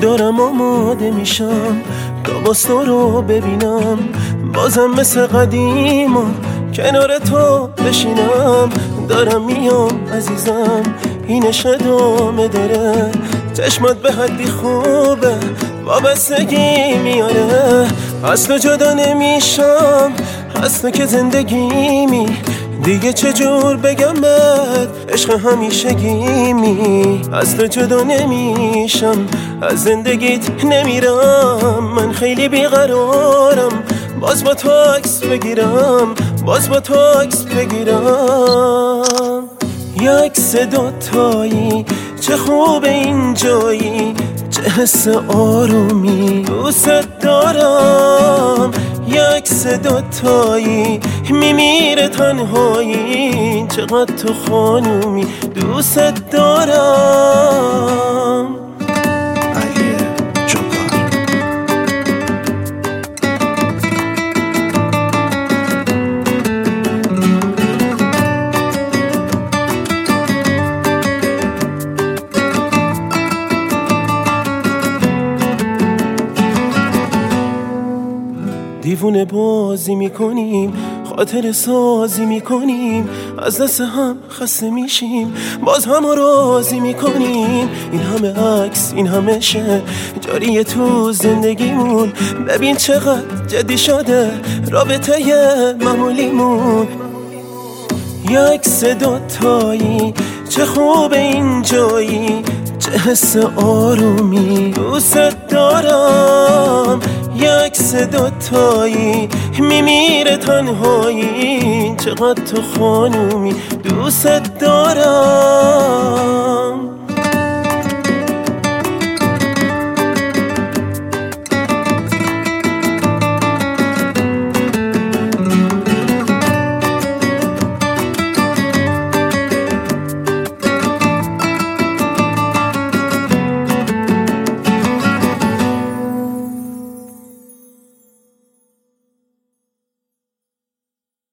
دارم آماده میشم لباس تو رو ببینم، بازم مثل قدیما کنار تو بشینم. دارم میام عزیزم، اینش ادامه داره، چشمات به حدی خوبه وابستگی میاره. از تو جدا نمیشم، از تو که زندگیمی، دیگه چجور بگم بهت عشق همیشگیمی. از تو جدا نمیشم، از زندگیت نمیرم، من خیلی بیقرارم، باز با تو عکس بگیرم، باز با تو عکس بگیرم. یه عکس دوتایی، چه خوب این جایی، چه حس آرومی، دوست دارم. یه عکس دوتایی، میمیره تنهایی، چقدر تو خانومی، دوست دارم. دیوونه بازی میکنیم، خاطر سازی میکنیم، از دست هم خسته میشیم، باز هم راضی میکنیم. این همه عکس، این همه شعر جاریه تو زندگیمون، ببین چقدر جدی شده رابطه معمولیمون. یه عکس دوتایی، چه خوب این جایی، چه حس آرومی، دوست دارم. یه عکس دوتایی، میمیره تنهایی، چقدر تو خانومی، دوست دارم.